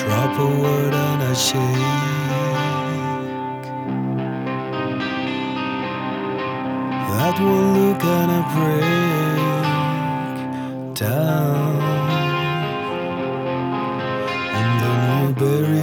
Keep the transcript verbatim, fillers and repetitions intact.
drop a word and I shake. That one look and I break down, and then you bury